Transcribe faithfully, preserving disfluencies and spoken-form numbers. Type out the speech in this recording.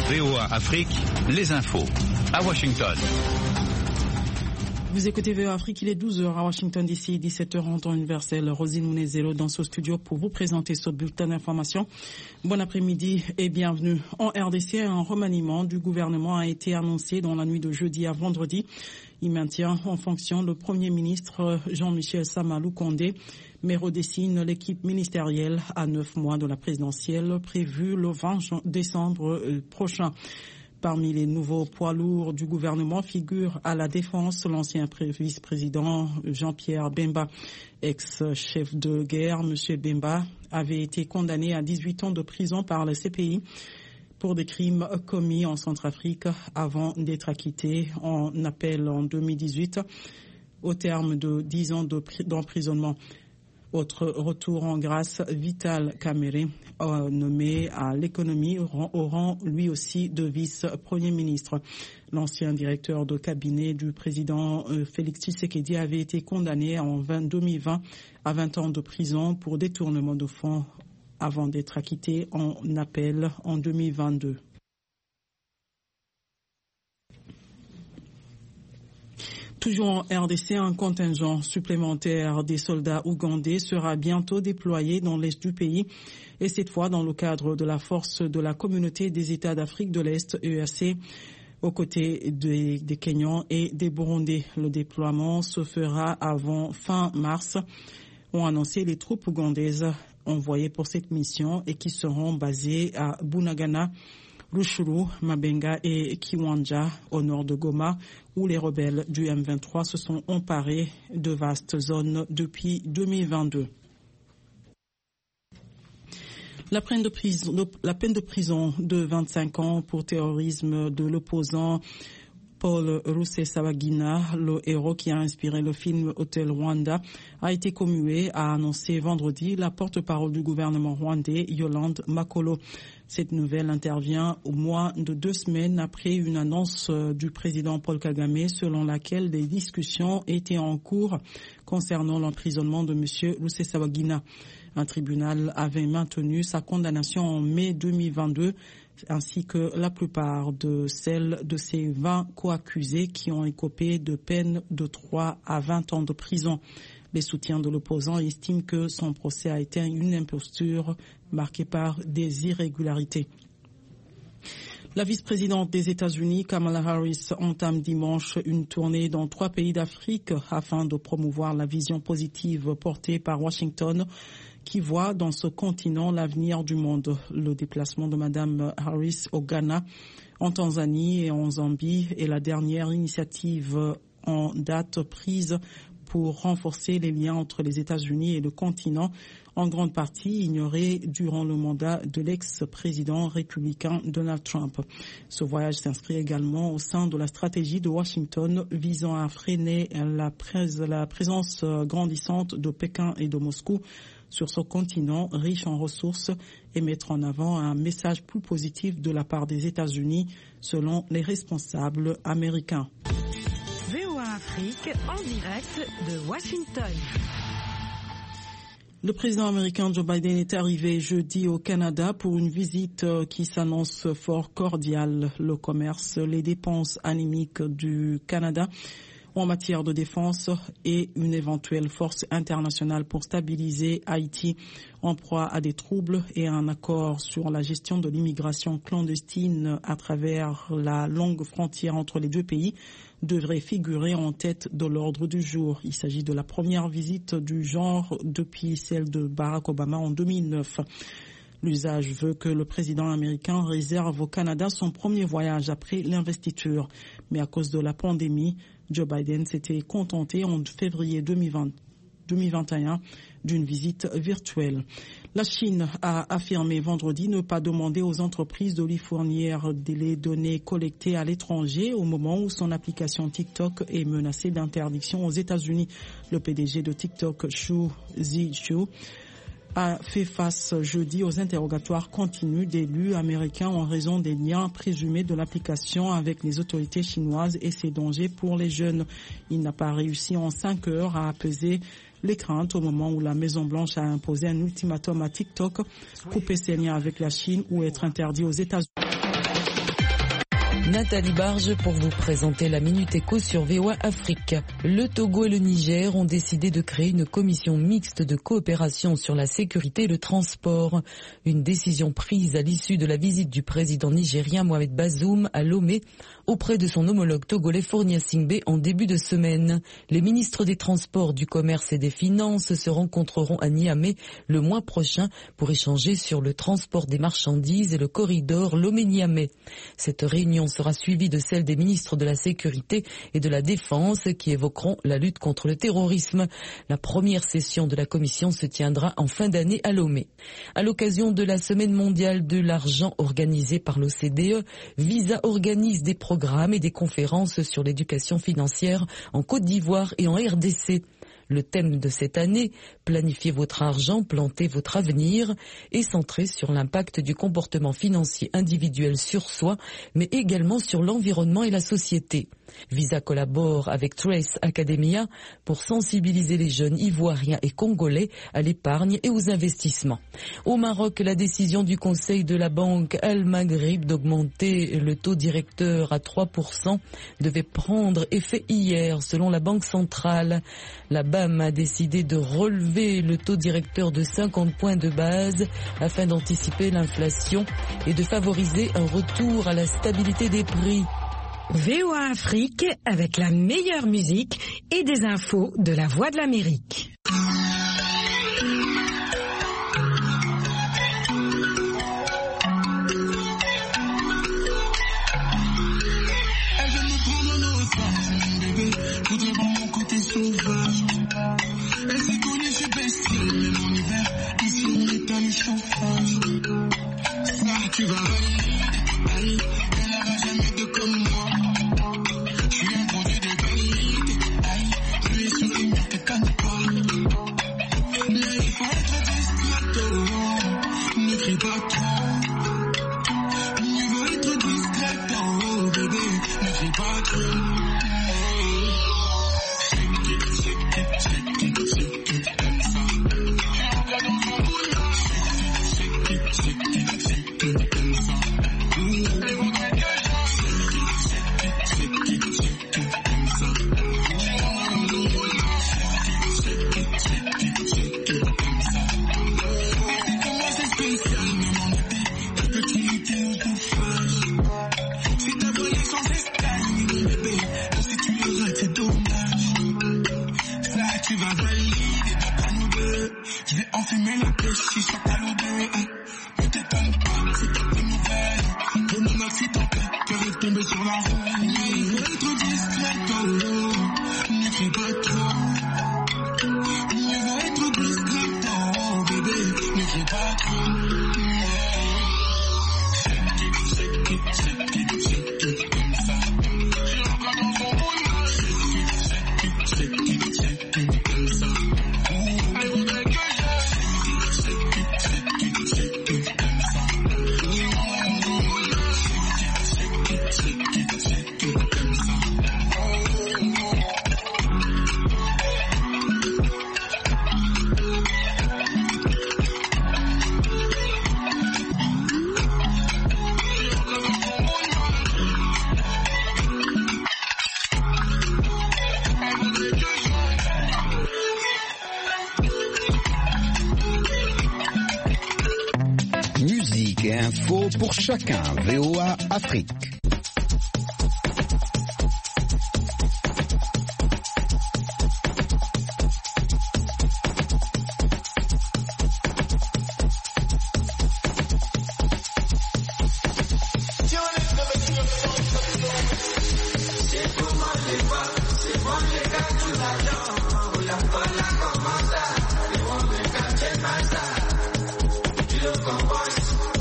V O A Afrique, les infos. À Washington. Vous écoutez V O A Afrique, il est douze heures à Washington D C, dix-sept heures en temps universel. Rosine Mounezelo dans ce studio pour vous présenter ce bulletin d'information. Bon après-midi et bienvenue. En R D C, un remaniement du gouvernement a été annoncé dans la nuit de jeudi à vendredi. Il maintient en fonction le Premier ministre Jean-Michel Samalou Condé, mais redessine l'équipe ministérielle à neuf mois de la présidentielle prévue le vingt décembre prochain. Parmi les nouveaux poids lourds du gouvernement figure à la défense l'ancien vice-président Jean-Pierre Bemba, ex-chef de guerre. Monsieur Bemba avait été condamné à dix-huit ans de prison par le C P I pour des crimes commis en Centrafrique avant d'être acquitté en appel en deux mille dix-huit au terme de dix ans d'emprisonnement. Autre retour en grâce, Vital Kamerhe, euh, nommé à l'économie au rang lui aussi de vice-premier ministre. L'ancien directeur de cabinet du président euh, Félix Tshisekedi avait été condamné en deux mille vingt à vingt ans de prison pour détournement de fonds avant d'être acquitté en appel en deux mille vingt-deux. Toujours en R D C, un contingent supplémentaire des soldats ougandais sera bientôt déployé dans l'est du pays et cette fois dans le cadre de la force de la communauté des États d'Afrique de l'Est, E A C, aux côtés des, des Kenyans et des Burundais. Le déploiement se fera avant fin mars, ont annoncé les troupes ougandaises envoyées pour cette mission et qui seront basées à Bunagana, Rushuru, Mabenga et Kiwanja au nord de Goma, où les rebelles du M vingt-trois se sont emparés de vastes zones depuis deux mille vingt-deux. La peine de prison, la peine de prison de vingt-cinq ans pour terrorisme de l'opposant Paul Rusesabagina, le héros qui a inspiré le film Hotel Rwanda, a été commué, a annoncé vendredi la porte-parole du gouvernement rwandais, Yolande Makolo. Cette nouvelle intervient au moins de deux semaines après une annonce du président Paul Kagame selon laquelle des discussions étaient en cours concernant l'emprisonnement de M. Rusesabagina. Un tribunal avait maintenu sa condamnation en mai deux mille vingt-deux ainsi que la plupart de celles de ces vingt co-accusés qui ont écopé de peines de trois à vingt ans de prison. Les soutiens de l'opposant estiment que son procès a été une imposture marquée par des irrégularités. La vice-présidente des États-Unis, Kamala Harris, entame dimanche une tournée dans trois pays d'Afrique afin de promouvoir la vision positive portée par Washington qui voit dans ce continent l'avenir du monde. Le déplacement de Mme Harris au Ghana, en Tanzanie et en Zambie est la dernière initiative en date prise pour renforcer les liens entre les États-Unis et le continent, en grande partie ignoré durant le mandat de l'ex-président républicain Donald Trump. Ce voyage s'inscrit également au sein de la stratégie de Washington visant à freiner la, prés- la présence grandissante de Pékin et de Moscou sur ce continent riche en ressources et mettre en avant un message plus positif de la part des États-Unis selon les responsables américains. V O A Afrique en direct de Washington. Le président américain Joe Biden est arrivé jeudi au Canada pour une visite qui s'annonce fort cordiale. Le commerce, les dépenses anémiques du Canada en matière de défense et une éventuelle force internationale pour stabiliser Haïti en proie à des troubles et un accord sur la gestion de l'immigration clandestine à travers la longue frontière entre les deux pays devrait figurer en tête de l'ordre du jour. Il s'agit de la première visite du genre depuis celle de Barack Obama en deux mille neuf. L'usage veut que le président américain réserve au Canada son premier voyage après l'investiture. Mais à cause de la pandémie, Joe Biden s'était contenté en février deux mille vingt, deux mille vingt et un d'une visite virtuelle. La Chine a affirmé vendredi ne pas demander aux entreprises de lui fournir les données collectées à l'étranger au moment où son application TikTok est menacée d'interdiction aux États-Unis. Le P D G de TikTok, Xu Zhiqiu, a fait face jeudi aux interrogatoires continus d'élus américains en raison des liens présumés de l'application avec les autorités chinoises et ses dangers pour les jeunes. Il n'a pas réussi en cinq heures à apaiser les craintes au moment où la Maison-Blanche a imposé un ultimatum à TikTok, couper ses liens avec la Chine ou être interdit aux États-Unis. Nathalie Barge pour vous présenter la Minute Éco sur V O A Afrique. Le Togo et le Niger ont décidé de créer une commission mixte de coopération sur la sécurité et le transport. Une décision prise à l'issue de la visite du président nigérien Mohamed Bazoum à Lomé auprès de son homologue togolais Fournia Singbe en début de semaine. Les ministres des Transports, du Commerce et des Finances se rencontreront à Niamey le mois prochain pour échanger sur le transport des marchandises et le corridor Lomé-Niamey. Cette réunion sera suivie de celle des ministres de la Sécurité et de la Défense qui évoqueront la lutte contre le terrorisme. La première session de la commission se tiendra en fin d'année à Lomé. À l'occasion de la Semaine mondiale de l'argent organisée par l'O C D E, Visa organise des programmes et des conférences sur l'éducation financière en Côte d'Ivoire et en R D C. Le thème de cette année, planifiez votre argent, plantez votre avenir, est centré sur l'impact du comportement financier individuel sur soi, mais également sur l'environnement et la société. Visa collabore avec Trace Academia pour sensibiliser les jeunes ivoiriens et congolais à l'épargne et aux investissements. Au Maroc, la décision du Conseil de la Banque Al-Maghrib d'augmenter le taux directeur à trois pour cent devait prendre effet hier, selon la Banque centrale. La B A M a décidé de relever le taux directeur de cinquante points de base afin d'anticiper l'inflation et de favoriser un retour à la stabilité des prix. V O A Afrique avec la meilleure musique et des infos de la Voix de l'Amérique. Elle veut me prendre en otage, bébé, voudrait voir mon côté sauvage. Elle s'est connue, je suis bestiale, mais mon hiver, ici on éteint le chauffage. Ça, tu vas valider, elle n'aura jamais de comme moi. Je suis un produit de qualité, aïe, je vais sur les murs que t'as pas. Là, il faut être discreto, ne crie pas trop. Il faut être discreto, oh bébé, ne crie pas trop. Info pour chacun, V O A Afrique. Come on.